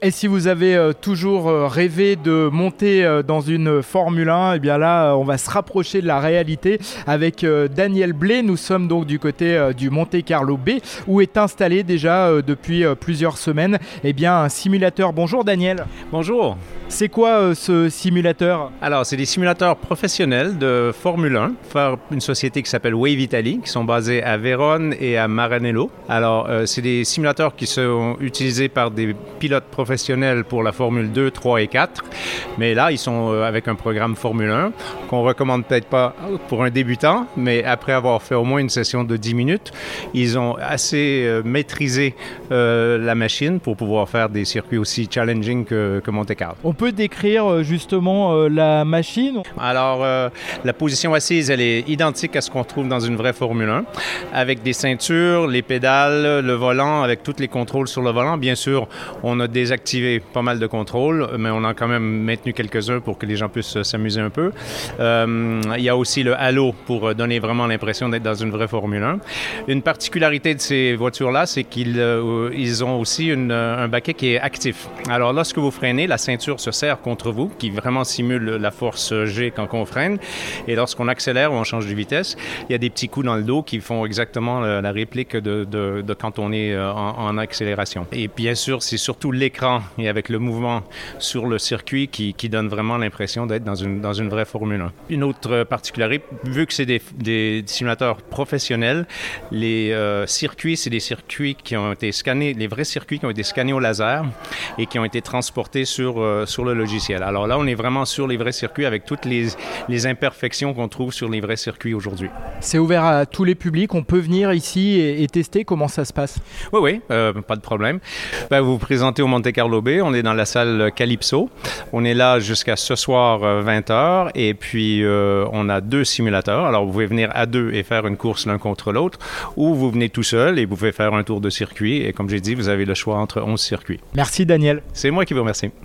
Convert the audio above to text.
Et si vous avez toujours rêvé de monter dans une Formule 1, eh bien là, on va se rapprocher de la réalité avec Daniel Blais. Nous sommes donc du côté du Monte Carlo B, où est installé déjà depuis plusieurs semaines eh bien, un simulateur. Bonjour Daniel. Bonjour. C'est quoi ce simulateur? Alors, c'est des simulateurs professionnels de Formule 1 par une société qui s'appelle Wave Italy, qui sont basés à Vérone et à Maranello. Alors, c'est des simulateurs qui sont utilisés par des pilotes professionnels pour la Formule 2, 3 et 4. Mais là, ils sont avec un programme Formule 1 qu'on recommande peut-être pas pour un débutant, mais après avoir fait au moins une session de 10 minutes, ils ont assez maîtrisé la machine pour pouvoir faire des circuits aussi challenging que Monte Carlo. On peut décrire justement la machine? Alors, la position assise, elle est identique à ce qu'on trouve dans une vraie Formule 1, avec des ceintures, les pédales, le volant, avec tous les contrôles sur le volant. Bien sûr, on a désactivé pas mal de contrôles, mais on a quand même maintenu quelques-uns pour que les gens puissent s'amuser un peu. Il y a aussi le halo pour donner vraiment l'impression d'être dans une vraie Formule 1. Une particularité de ces voitures-là, c'est qu'ils ont aussi un baquet qui est actif. Alors, lorsque vous freinez, la ceinture se serre contre vous, qui vraiment simule la force G quand on freine. Et lorsqu'on accélère ou on change de vitesse, il y a des petits coups dans le dos qui font exactement la réplique de quand on est en accélération. Et bien sûr, c'est surtout l'écran et avec le mouvement sur le circuit qui donne vraiment l'impression d'être dans une vraie Formule 1. Une autre particularité, vu que c'est des simulateurs professionnels, les circuits, c'est des circuits qui ont été scannés, les vrais circuits qui ont été scannés au laser et qui ont été transportés sur le logiciel. Alors là, on est vraiment sur les vrais circuits avec toutes les imperfections qu'on trouve sur les vrais circuits aujourd'hui. C'est ouvert à tous les publics, on peut venir ici et tester. Comment ça se passe? Oui, pas de problème. Vous vous présentez au Monte Carlo B, on est dans la salle Calypso. On est là jusqu'à ce soir 20h et puis on a 2 simulateurs. Alors vous pouvez venir à 2 et faire une course l'un contre l'autre ou vous venez tout seul et vous pouvez faire un tour de circuit et comme j'ai dit, vous avez le choix entre 11 circuits. Merci Daniel. C'est moi qui vous remercie.